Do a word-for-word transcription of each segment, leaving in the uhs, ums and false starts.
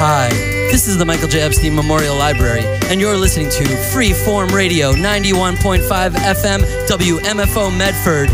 Hi, this is the Michael J. Epstein Memorial Library, and you're listening to Freeform Radio, ninety-one point five F M, W M F O Medford.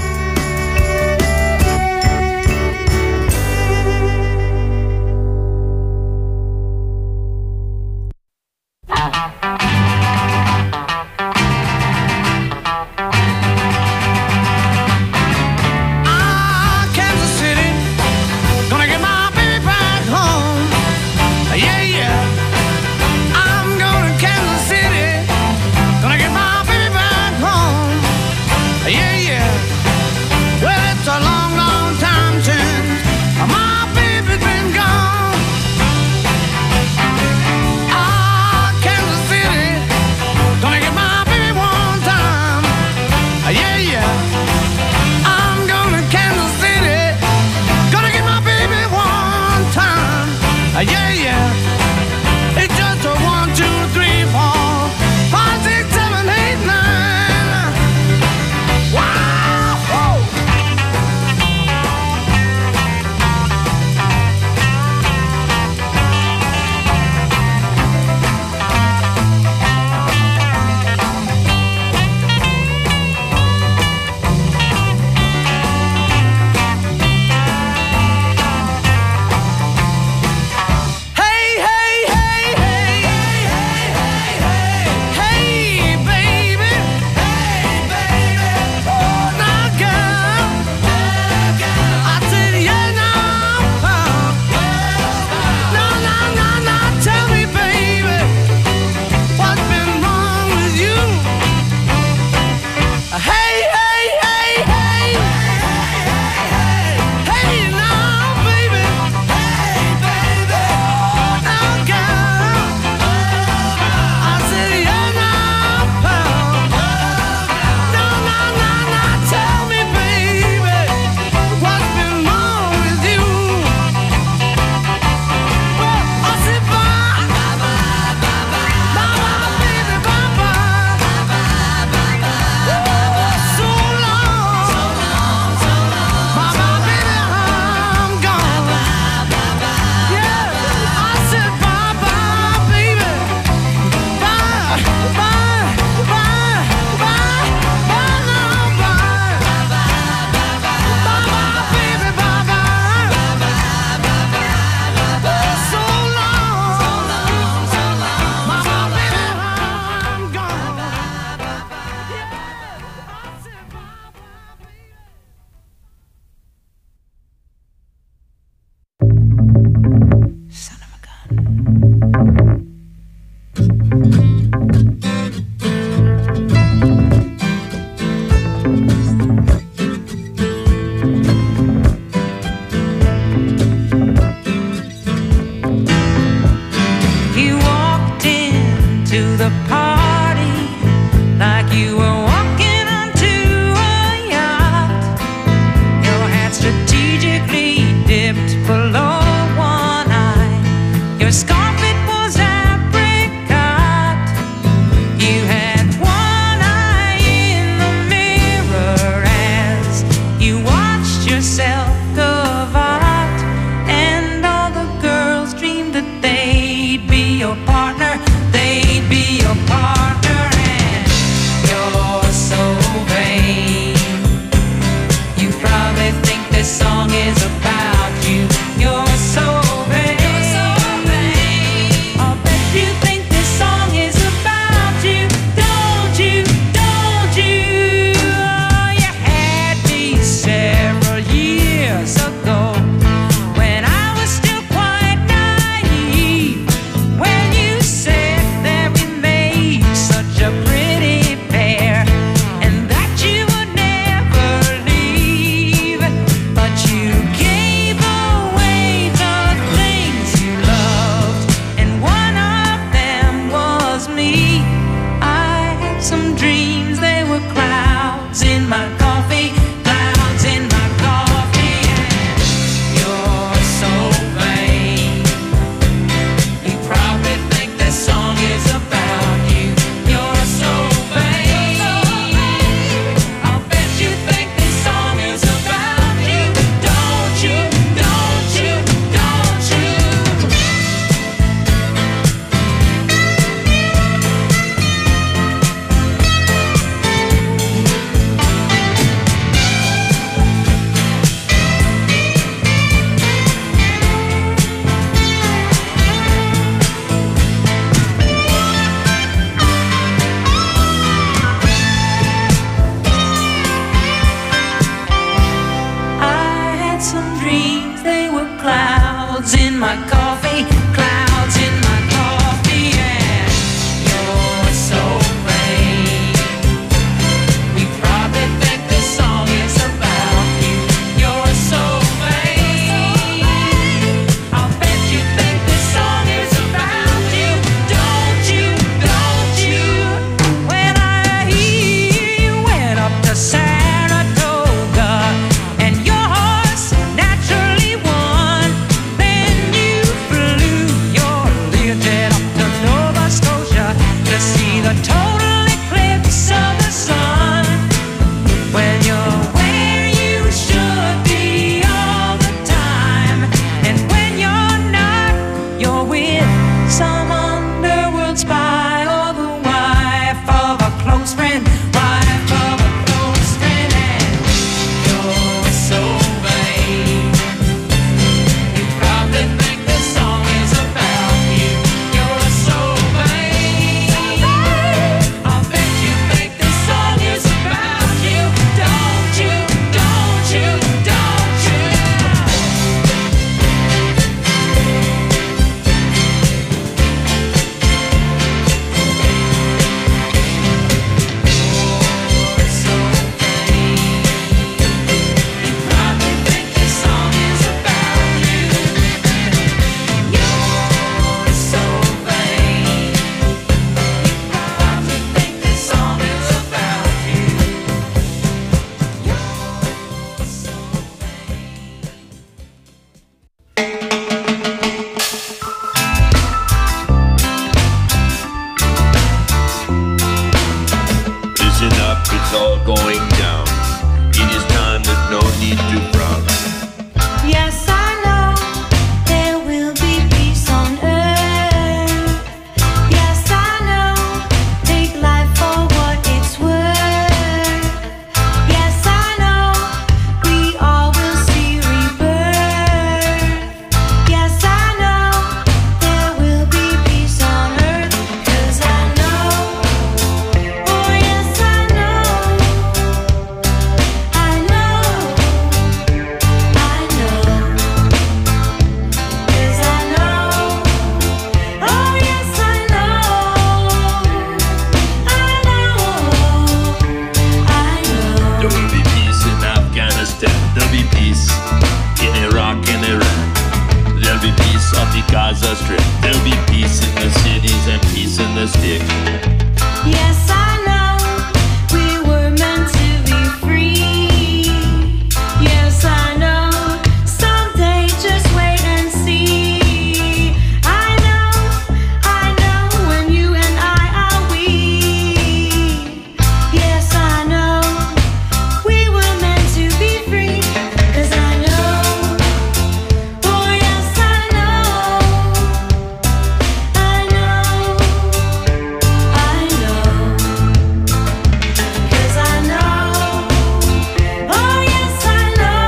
Song is about you. You're so vain. You're so vain. dreams, they were clouds in my coffee, clouds in my coffee, and you're so vain. We probably think this song is about you. You're so vain. I'll bet you think this song is about you. Don't you, don't you? When I hear you went up to Saratoga and your horse naturally won, then you flew your Learjet up to Nova Scotia to see the total eclipse of the sun. When you're where you should be all the time, and when you're not, you're with some underworld spy or the wife of a close friend, wife of a close friend, and you're so vain. You probably think this song is about you. You're so vain. I'll bet you think this song is about you. Don't you, don't you, don't you? You're so vain. You probably think this song is about you. You're so vain. You probably think this song is about you. You're so Listen up, it's all going down. It is time with no need to frown. Yes, I know there will be peace on earth. Yes, I know, take life for what it's worth. Yes, I know, we all will see rebirth. Yes, I know, there will be peace on earth. 'Cause I know, oh yes, I know, I know, I know. 'Cause I know, oh yes, I know, I know, I know. There will be peace in Afghanistan. There'll be peace in Iraq and Iran. There'll be peace on the Gaza Strip. There'll be peace in the cities and peace in the sticks. Yes, I know, we were meant to be free. Yes, I know, someday just wait and see. I know, I know, when you and I are we. Yes, I know, we were meant to be free. 'Cause I know, oh yes, I know, I know, I know. 'Cause I know, oh yes, I know,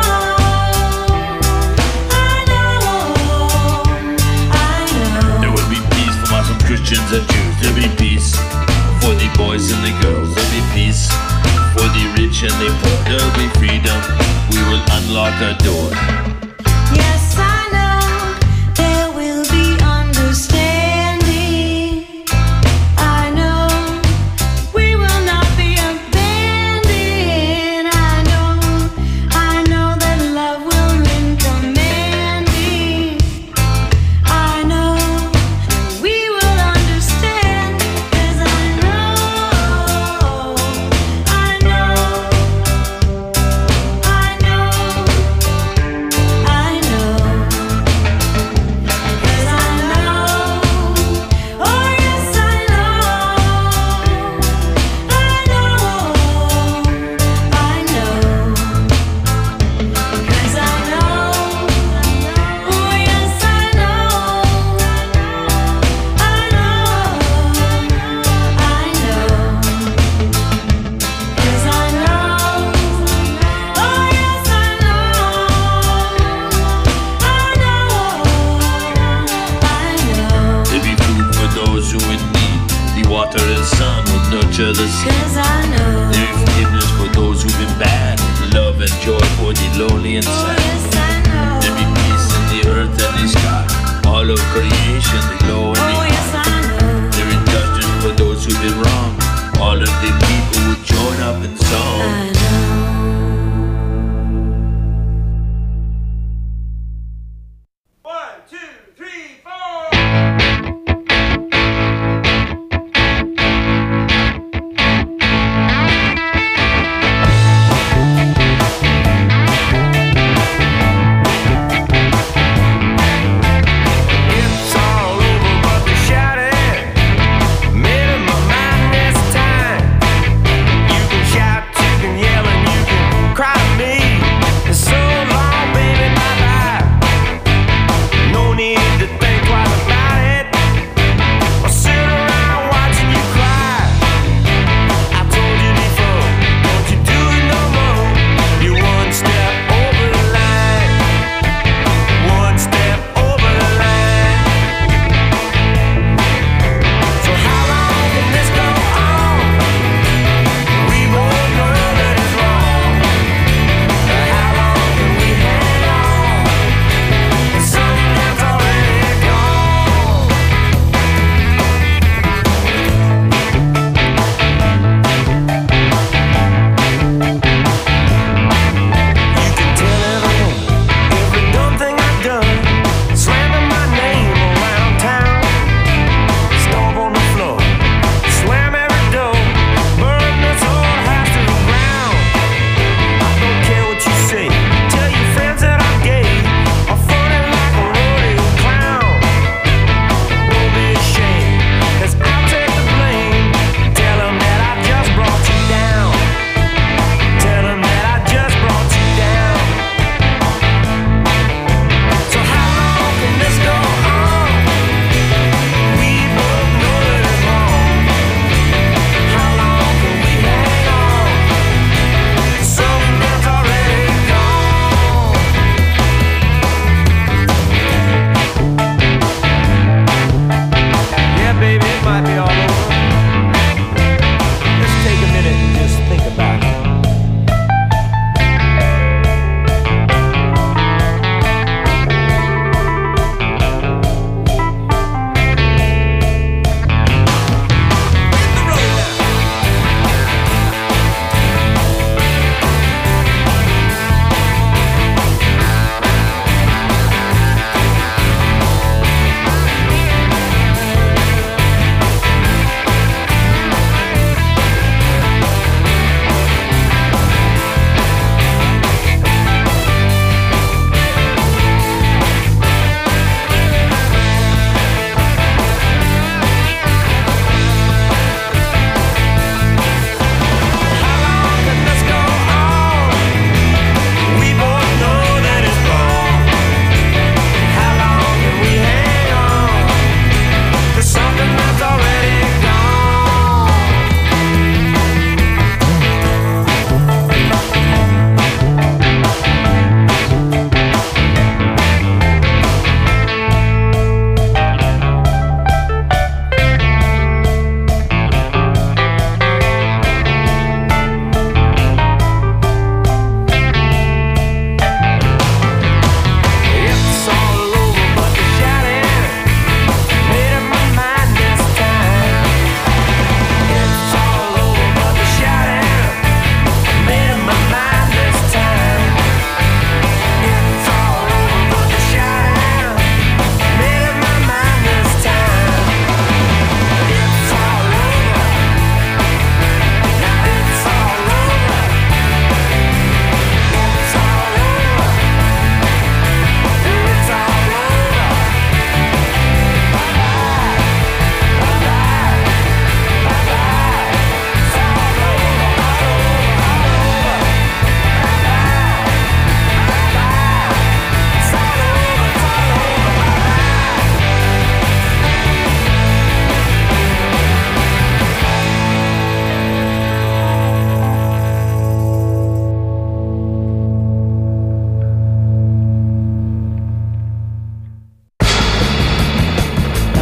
I know, I know. There will be peace for Muslims, Christians, and Jews. There'll be peace for the boys and the girls. There'll be peace for the rich and the poor. There'll be freedom. We will unlock a door. Yes, I know, there will be understanding. I know, we will not be abandoned. I know, I know that love will reign commanding. I know, we will understand. 'Cause I know, I know, I know, I know. 'Cause I know, oh yes, I know, I know, I know. 'Cause I know, oh yes, I know, I know, I know. 'Cause I know, oh yes, I know, I know, I know. There'll be food for those who in need. The water and sun will nurture the sea. 'Cause I know, There is forgiveness for those who've been bad. Love and joy for the lonely and oh sad. yes, I know.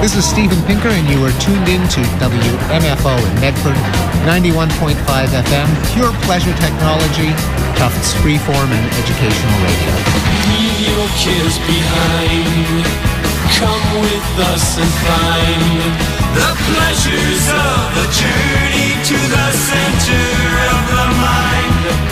This is Steven Pinker, and you are tuned in to W M F O in Medford, ninety-one point five F M, pure pleasure technology, Tufts freeform and educational radio. Leave your kids behind. Come with us and find the pleasures of the journey to the center of the mind.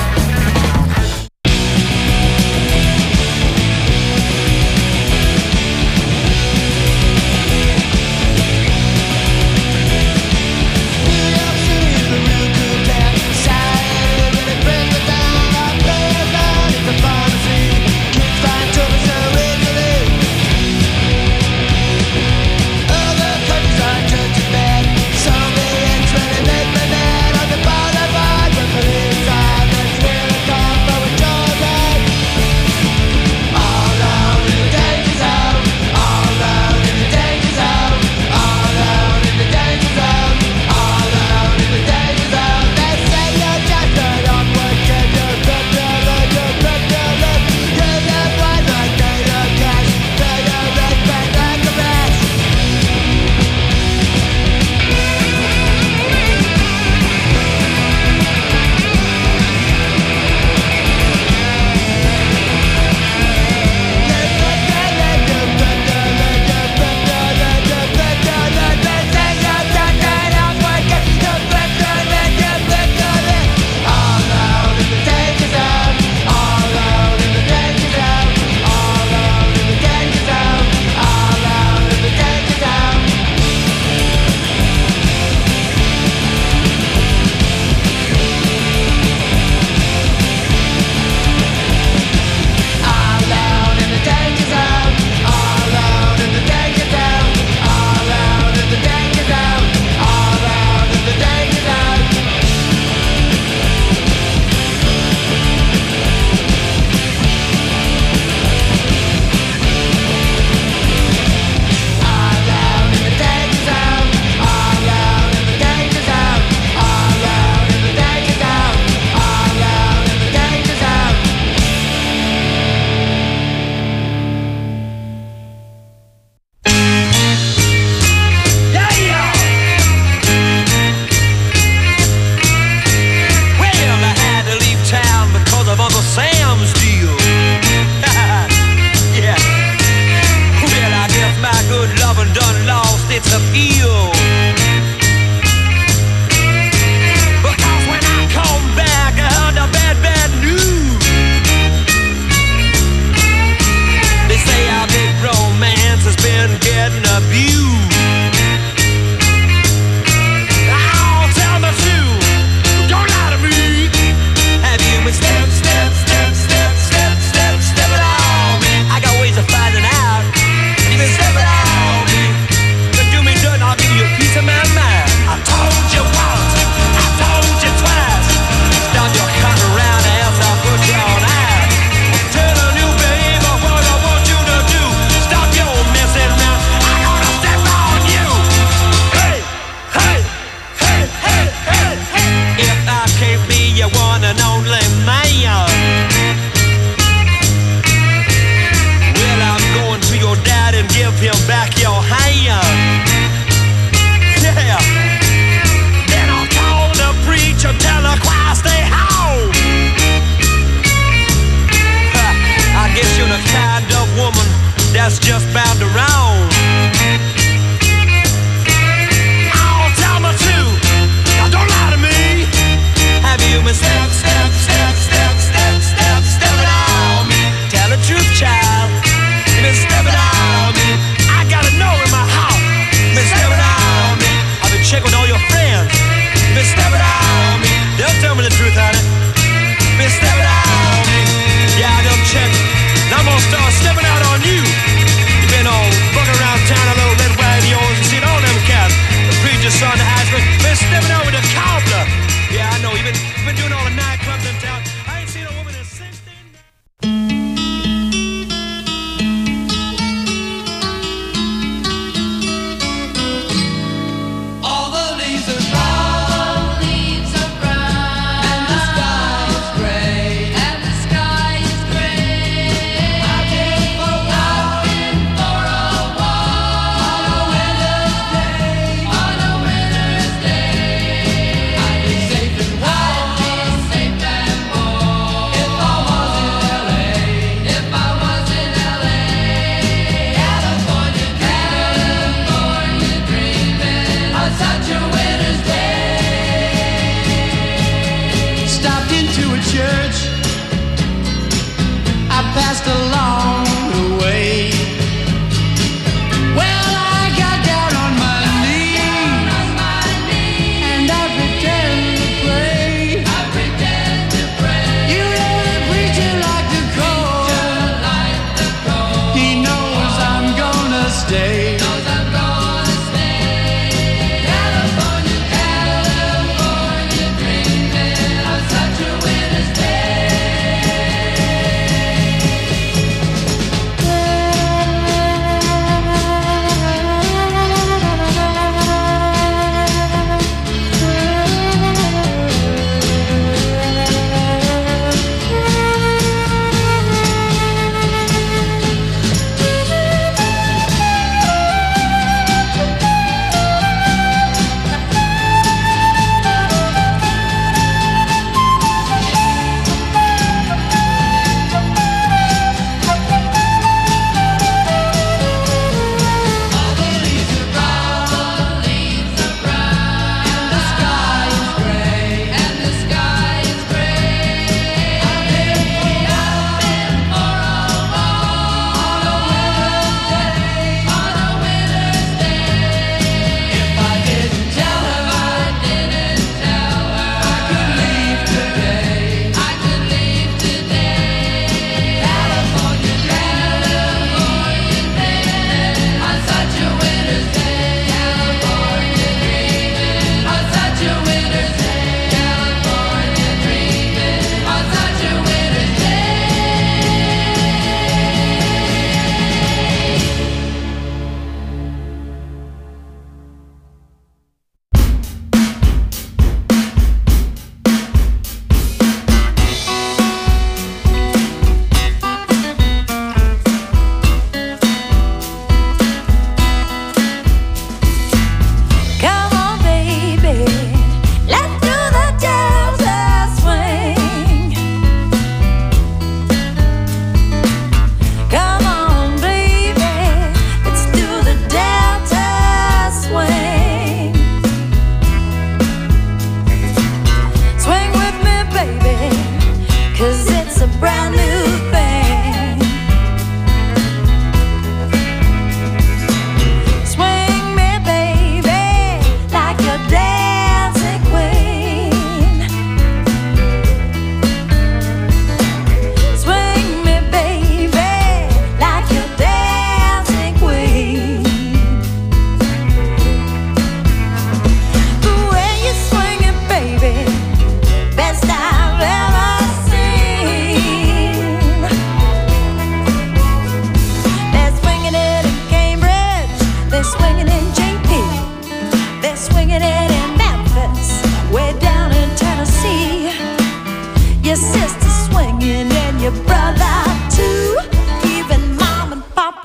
Start stepping out on you. You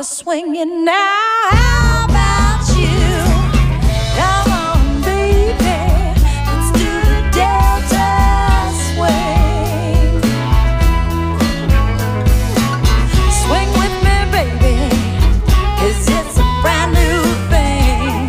swinging now. How about you? Come on, baby, let's do the Delta swing. Swing with me, baby, 'cause it's a brand new thing.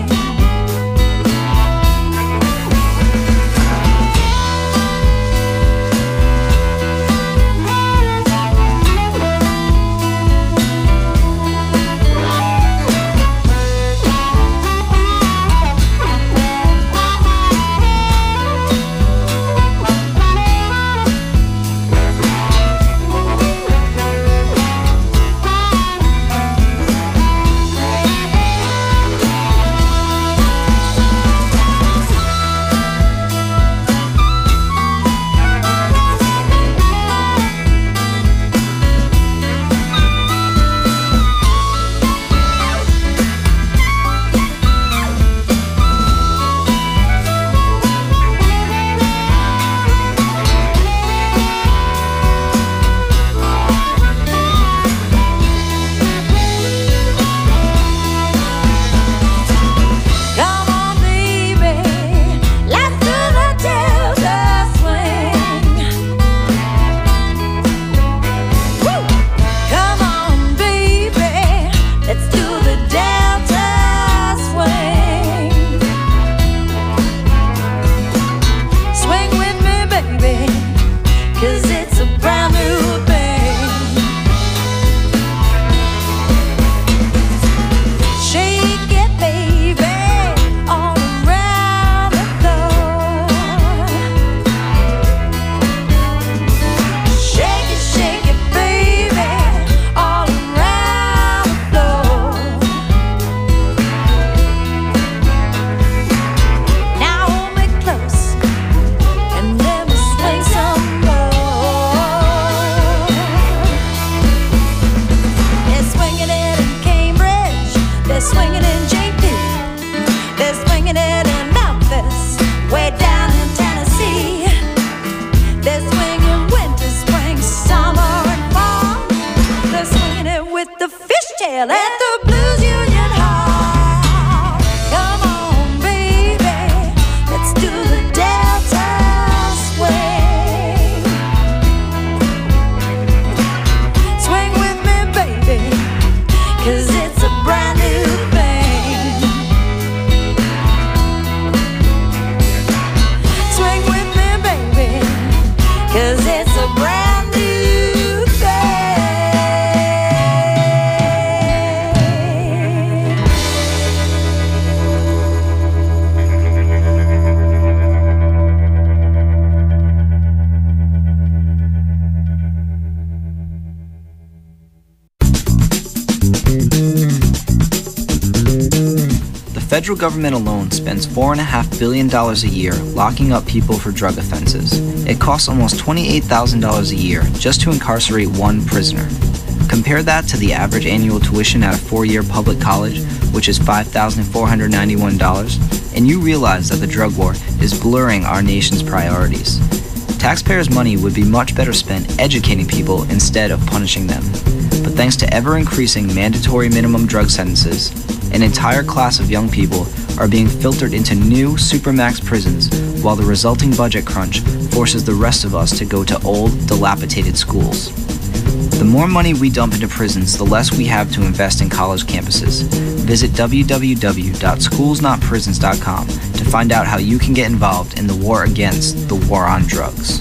The federal government alone spends four point five billion dollars a year locking up people for drug offenses. It costs almost twenty-eight thousand dollars a year just to incarcerate one prisoner. Compare that to the average annual tuition at a four-year public college, which is five thousand four hundred ninety-one dollars, and you realize that the drug war is blurring our nation's priorities. Taxpayers' money would be much better spent educating people instead of punishing them. But thanks to ever-increasing mandatory minimum drug sentences, an entire class of young people are being filtered into new supermax prisons, while the resulting budget crunch forces the rest of us to go to old, dilapidated schools. The more money we dump into prisons, the less we have to invest in college campuses. Visit w w w dot schools not prisons dot com to find out how you can get involved in the war against the war on drugs.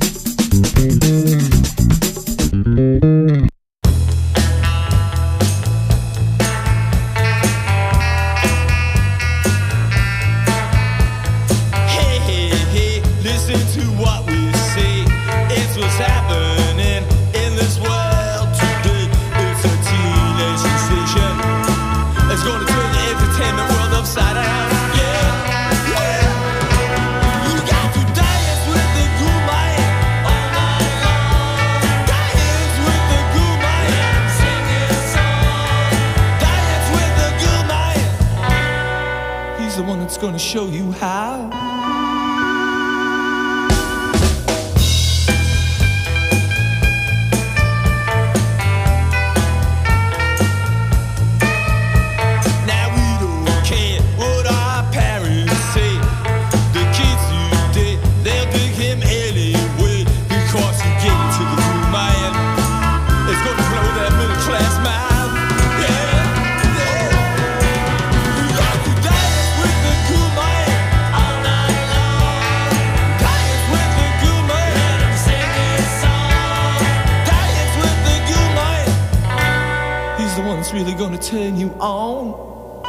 Gonna show you how. one that's really gonna turn you on.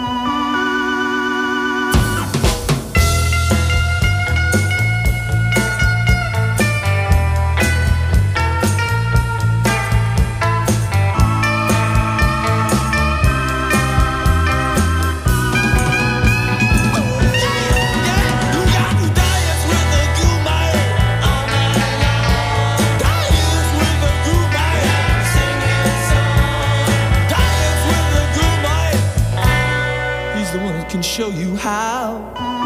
Can show you how.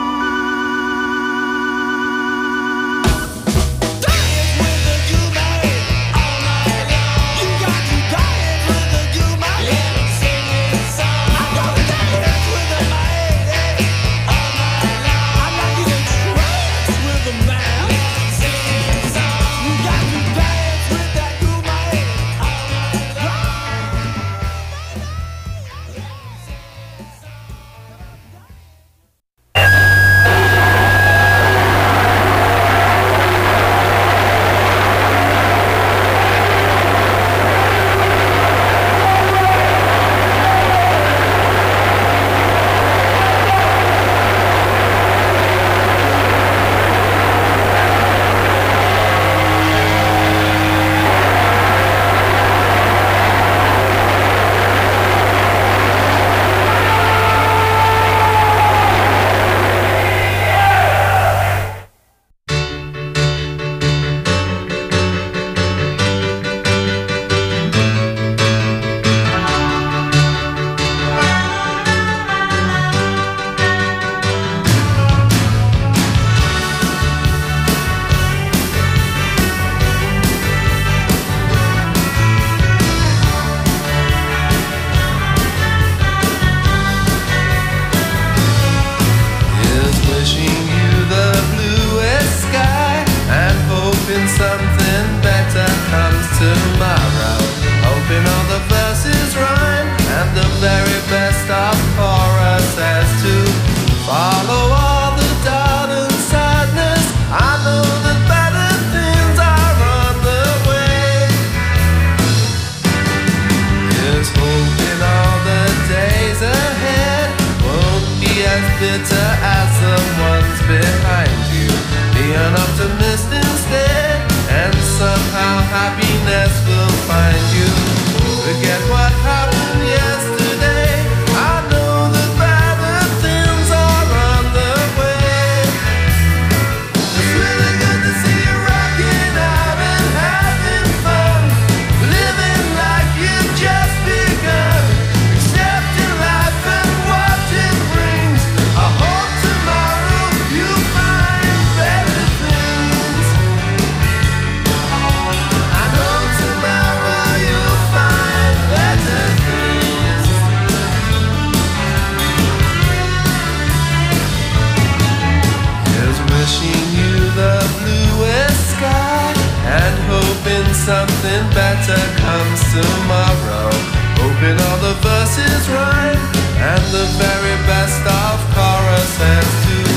something better comes tomorrow. Hoping all the verses rhyme and the very best of choruses too.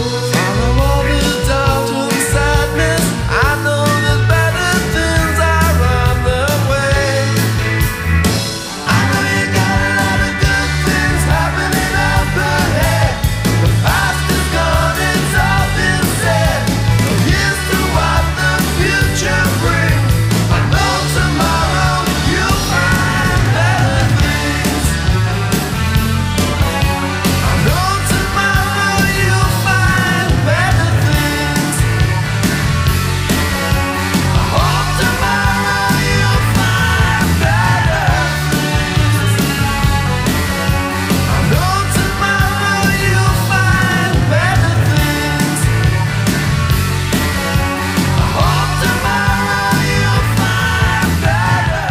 Follow all the doubt and sadness. I know that better things are on the way. I know you got a lot of good things happening up ahead. The past is gone, it's all been said. So here's to what the future brings. I know tomorrow you'll find better things. I know tomorrow you'll find better things. I hope tomorrow you'll find better things. I know tomorrow you'll find better things. I hope tomorrow you'll find better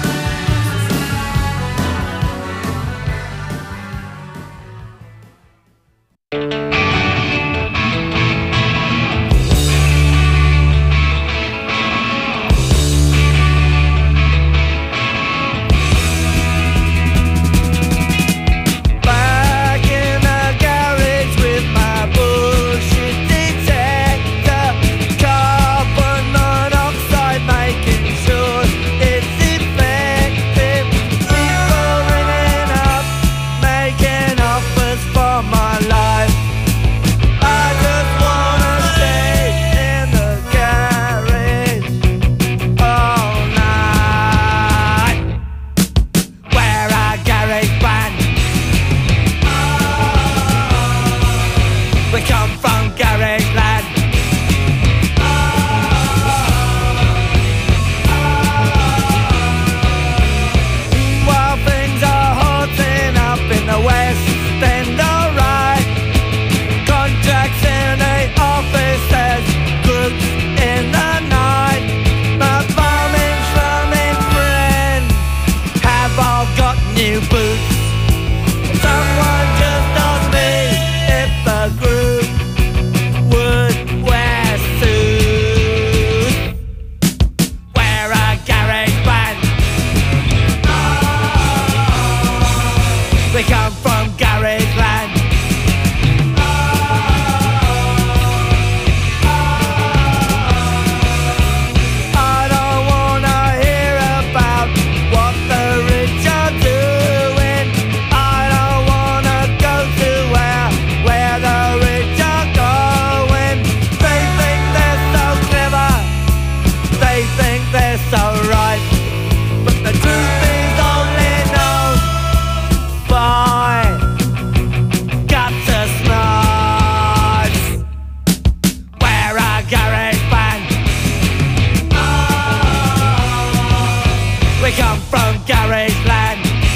Back in the garage with my bullshit detector, carbon monoxide making sure it's effective. People in We come from garage land. I don't wanna hear about what the rich are doing. I don't wanna go to where, where the rich are going. They think they're so clever, they think they're so right, but the truth is only known by guts and snipes. We're a garage band. We come from garage land.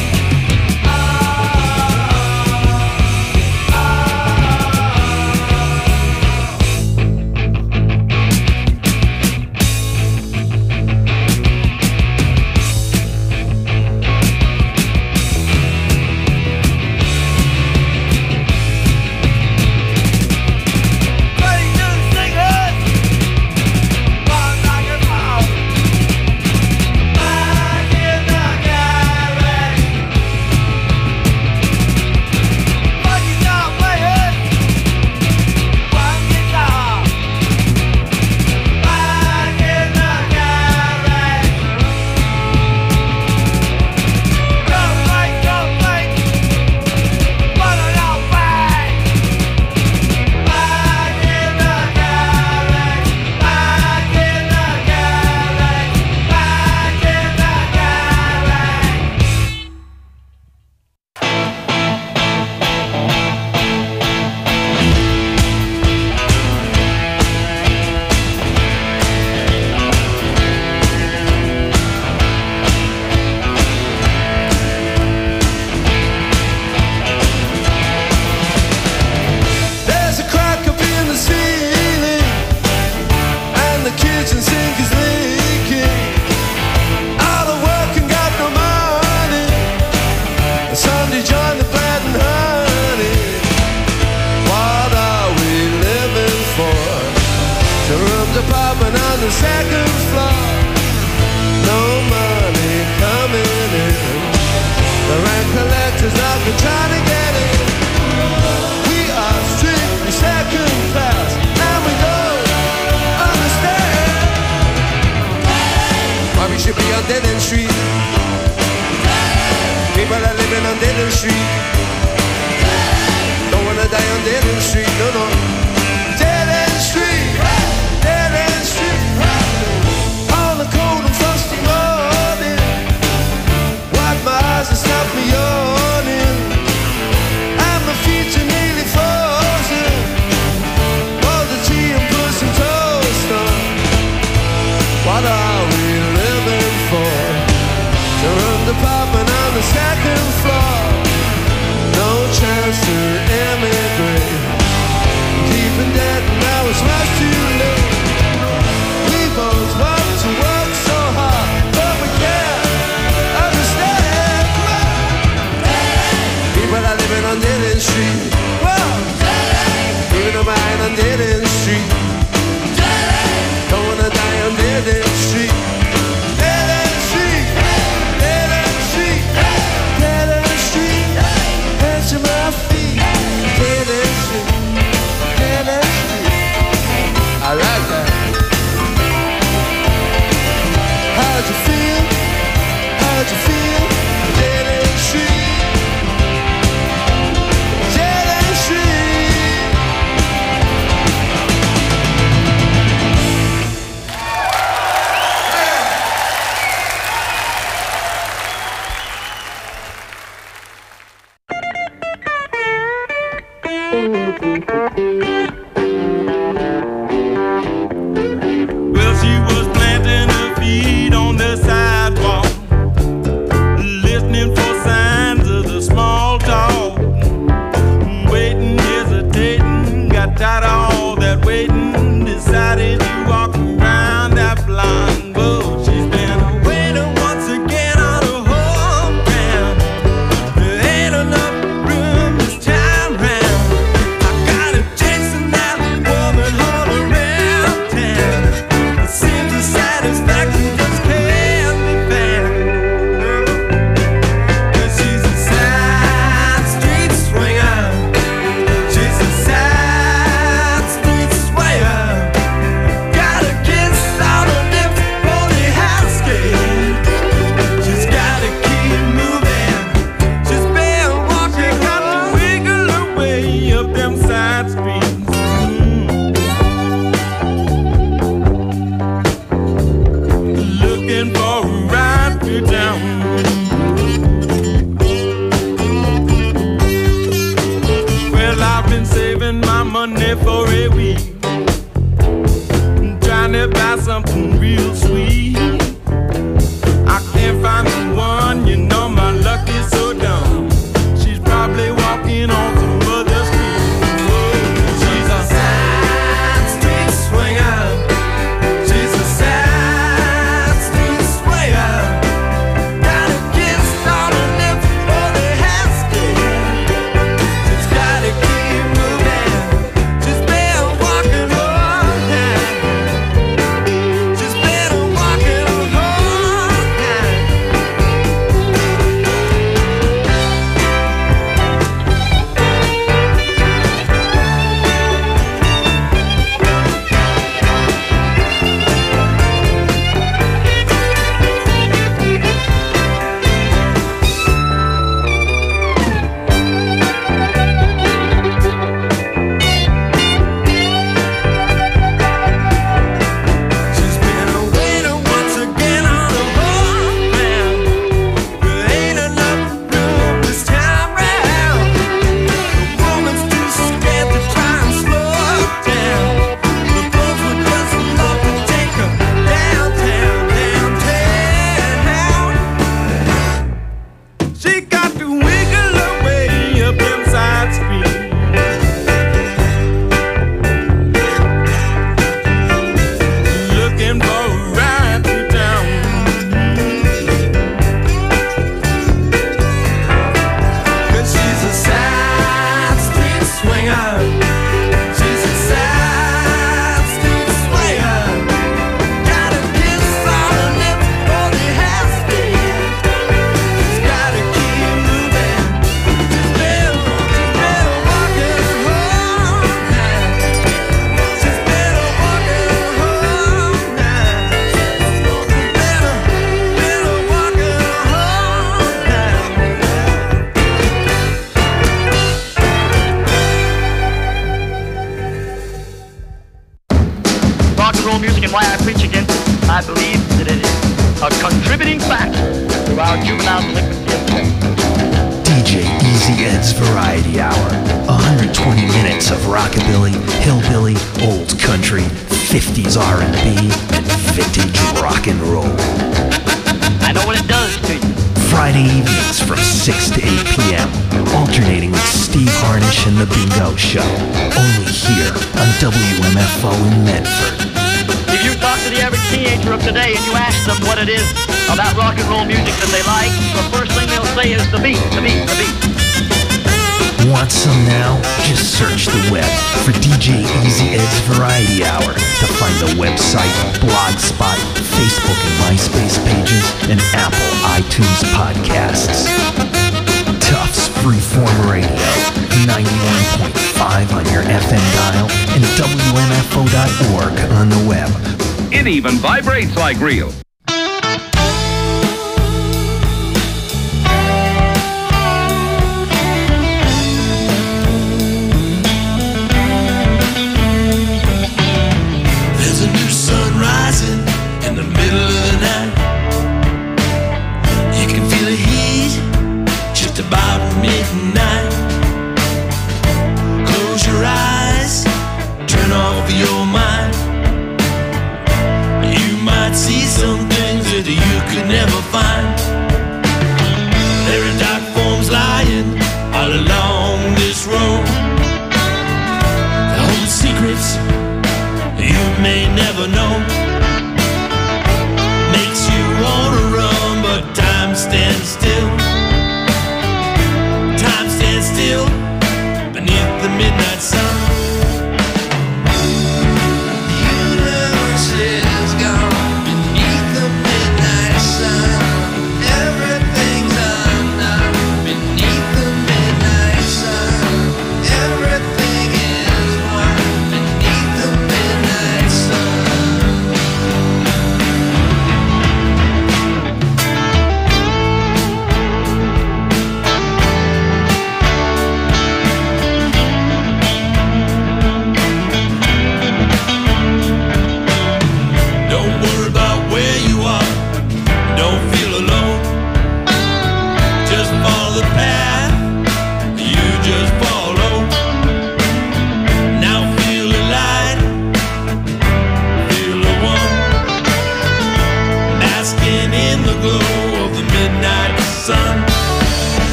There's a crack up in the ceiling, and the kitchen sink is leaking. Out of work and got no money, Sunday joined the bread and honey. What are we living for? Two rooms apartment on the second floor. No money coming in. The rent collector's not been trying to get in. We are strictly second class, and we don't understand why we should be on Dead End Street. People are living on Dead End Street. Don't wanna die on Dead End Street, no, no. Dead End Street, Dead End Street. On the cold and frosty morning, wipe my eyes and stop me yawning. And my feet are nearly frozen. Pour the tea and put some toast on. What are we living for? To run the apartment on the second floor. No chance to immigrate. Deep in debt and now it's much too late. We both want to work so hard, but we can't understand. People are living on Dead End Street. Whoa. Even though mine on Dead End Street. Don't wanna die on Dead End Street. Dead End Street. Dead End Street. Dead End Street. Hands to my feet. Dead End Street. Dead End Street. I like that. How'd you feel? How'd you feel? Dead End Street. Dead End Street. Well, she was planting her feet on the sidewalk, listening for signs of the small talk, waiting, hesitating, got tired of all that waiting, decided to walk around that blind road. She's been waiting once again on her hometown. There ain't enough room this time round. I got real sweet. I can't find the one, you know my luck is so dumb. She's probably walking on some other street. Whoa, she's a side street swinger. She's a side street swayer. Got a kiss on her lips for the hashtag. She's gotta keep moving. She's been walking all night. She's been walking all night. She's been a waiter once again on the whole man. There ain't enough room this time round. The woman's too scared to try and slow her down. The folks would just love to take her downtown, downtown. She got to wiggle her way up them side streets. Looking for a ride to town. Cause she's a side street swinger. She's a side street swayer. Got a kiss on her lips for the hashtag. She's gotta keep moving. She's been, she's been walking all night. She's been walking all night. She's been, been walking all Rock and roll music and why I preach against it, I believe that it is a contributing factor to our juvenile delinquency of today. D J Easy Ed's Variety Hour. one hundred twenty minutes of rockabilly, hillbilly, old country, fifties R and B, and vintage rock and roll. I know what it does to you. Friday evenings from six to eight p.m. Alternating with Steve Harnish and The Bingo Show. Only here on W M F O in Medford. If you talk to the average teenager of today and you ask them what it is about rock and roll music that they like, the first thing they'll say is the beat, the beat, the beat. Want some now? Just search the web for D J Easy Ed's Variety Hour to find the website, Blogspot, Facebook and MySpace pages, and Apple iTunes podcasts. Tufts Freeform Radio, ninety-one point five on your F M dial, and W M F O dot org on the web. It even vibrates like real. There's a new sun rising in the middle of the night. You can feel the heat just about midnight. Close your eyes, turn off your mind. You might see some things that you could never find. There are dark forms lying all along this road. They hold secrets you may never know. Makes you wanna run, but time stands still. Time stands still.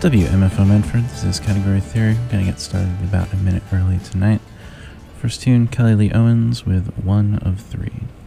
W M F O Medford, this is Category Theory. We're going to get started about a minute early tonight. First tune, Kelly Lee Owens with One of Three.